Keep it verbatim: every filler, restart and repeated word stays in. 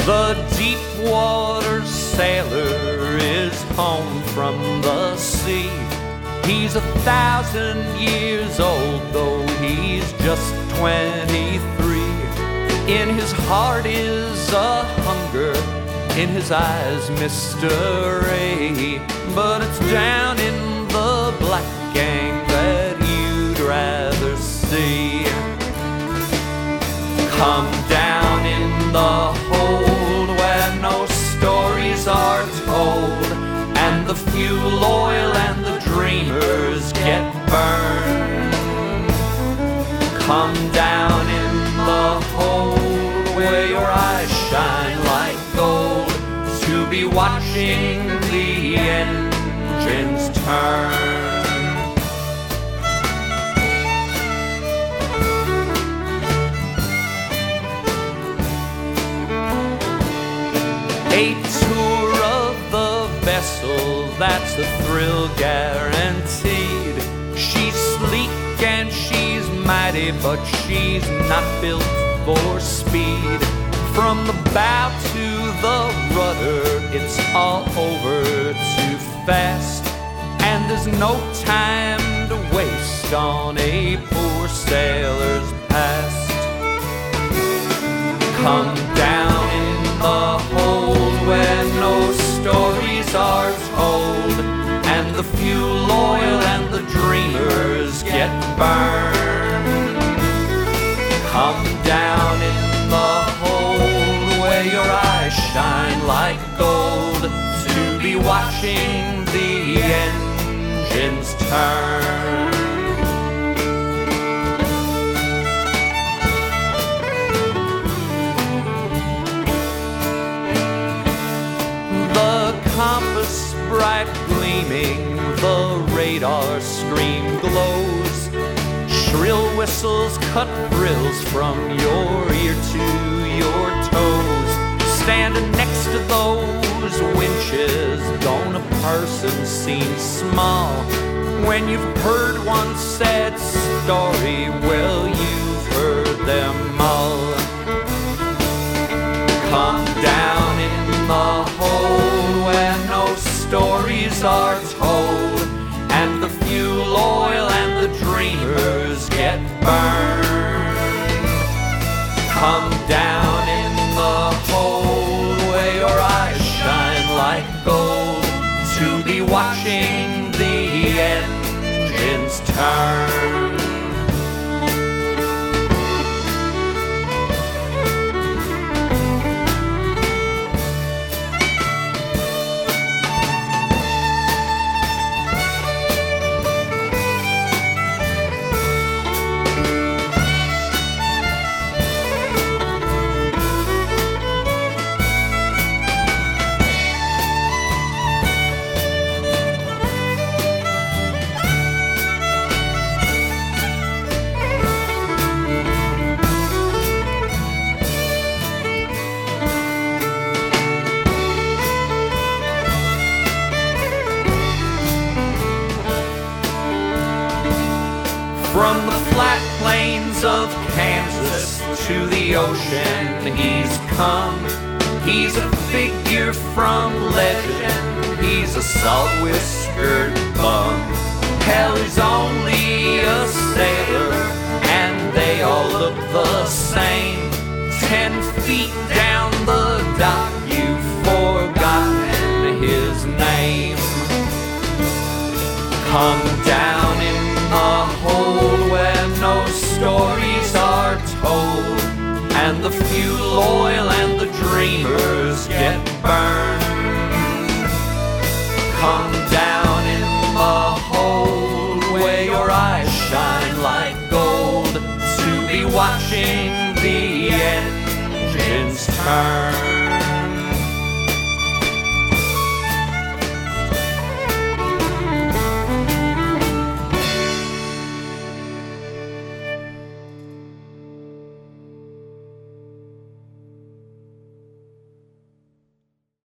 The deep water sailor is home from the sea. He's a thousand years old, though he's just twenty-three. In his heart is a hunger, in his eyes mystery. But it's down in the black gang that you'd rather see. Come down in the hold where no stories are told, and the few loyal and the dreamers get burned. Come down in the hold where your eyes shine like gold, to be watching the engines turn. A tour of the vessel, that's a thrill guaranteed. She's sleek and she's mighty, but she's not built for speed. From the bow to the rudder, it's all over too fast, and there's no time to waste on a poor sailor's past. Come down in the hold where no stories are told, and the few loyal and the dreamers get burned. Come down in the hold where your eyes shine like gold, to be watching the engines turn. Compass bright gleaming, the radar screen glows. Shrill whistles cut thrills from your ear to your toes. Standing next to those winches, don't a person seem small? When you've heard one sad story, well, you've heard them all. Come down in the hole where no stories are told, and the few loyal and the dreamers get burned. Come down in the hole where your eyes shine like gold, to be watching the engines turn. From the flat plains of Kansas to the ocean he's come. He's a figure from legend, he's a salt-whiskered bum. Hell, he's only a sailor, and they all look the same. Ten feet down the dock, you've forgotten his name. Come down in the hold where no stories are told, and the few loyal and the dreamers get burned. Come down in the hold where your eyes shine like gold, to be watching the engines turn.